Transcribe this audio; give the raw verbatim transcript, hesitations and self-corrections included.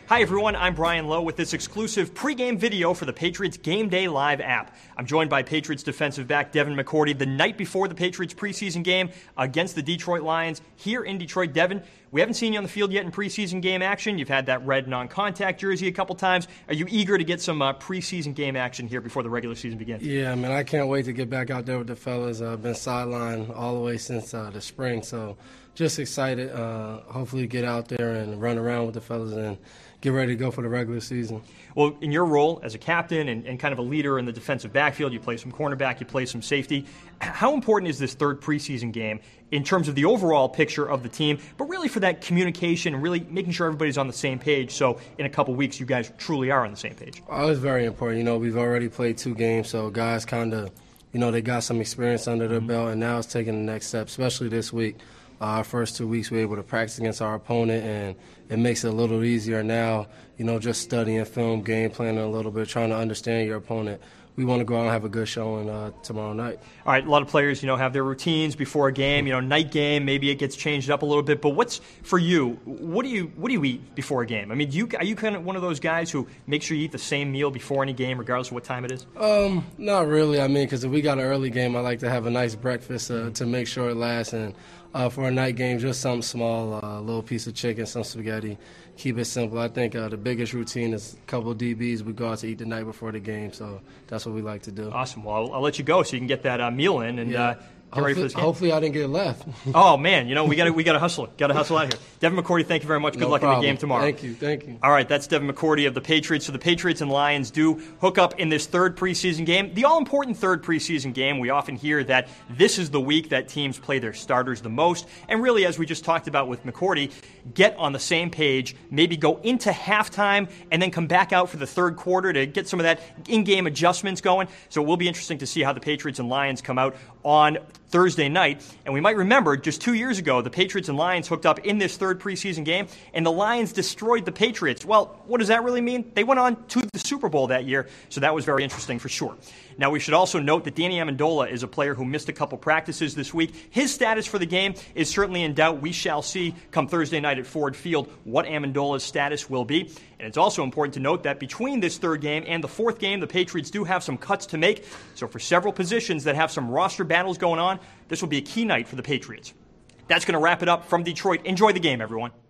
Hi everyone, I'm Brian Lowe with this exclusive pregame video for the Patriots Game Day Live app. I'm joined by Patriots defensive back Devin McCourty the night before the Patriots preseason game against the Detroit Lions here in Detroit. Devin, we haven't seen you on the field yet in preseason game action. You've had that red non-contact jersey a couple times. Are you eager to get some uh, preseason game action here before the regular season begins? Yeah, man, I can't wait to get back out there with the fellas. I've been sidelined all the way since uh, the spring, so just excited. Uh, hopefully get out there and run around with the fellas and get ready to go for the regular season. Well, in your role as a captain and, and kind of a leader in the defensive backfield, you play some cornerback, you play some safety. How important is this third preseason game in terms of the overall picture of the team, but really for that communication and really making sure everybody's on the same page so in a couple weeks you guys truly are on the same page? Oh, it's very important. You know, we've already played two games, so guys kind of, you know, they got some experience under their mm-hmm. belt, and now it's taking the next step, especially this week. Uh, our first two weeks we were able to practice against our opponent, and it makes it a little easier now, you know, just studying film, game planning a little bit, trying to understand your opponent. We want to go out and have a good showing uh, tomorrow night. All right, a lot of players, you know, have their routines before a game. You know, night game, maybe it gets changed up a little bit. But what's for you? What do you what do you eat before a game? I mean, do you are you kind of one of those guys who make sure you eat the same meal before any game, regardless of what time it is? Um, not really. I mean, because if we got an early game, I like to have a nice breakfast uh, to make sure it lasts. And uh, for a night game, just something small, uh, a little piece of chicken, some spaghetti. Keep it simple. I think uh, the biggest routine is a couple of D Bs. We go out to eat the night before the game, so that's what we like to do. Awesome. Well, I'll, I'll let you go so you can get that uh, meal in and yeah. uh, get ready for this game. Hopefully I didn't get left. Oh, man. You know, we got we got to hustle. Got to hustle out here. Devin McCourty, thank you very much. Good no luck problem. in the game tomorrow. Thank you. Thank you. All right, that's Devin McCourty of the Patriots. So the Patriots and Lions do hook up in this third preseason game. The all-important third preseason game. We often hear that this is the week that teams play their starters the most. And really, as we just talked about with McCourty, get on the same page, maybe go into halftime, and then come back out for the third quarter to get some of that in-game adjustments going. So it will be interesting to see how the Patriots and Lions come out on Thursday night. And we might remember just two years ago, the Patriots and Lions hooked up in this third preseason game, and the Lions destroyed the Patriots. Well, what does that really mean? They went on to the Super Bowl that year, so that was very interesting for sure. Now, we should also note that Danny Amendola is a player who missed a couple practices this week. His status for the game is certainly in doubt. We shall see come Thursday night at Ford Field what Amendola's status will be. And it's also important to note that between this third game and the fourth game, the Patriots do have some cuts to make. So for several positions that have some roster battles going on, this will be a key night for the Patriots. That's going to wrap it up from Detroit. Enjoy the game, everyone.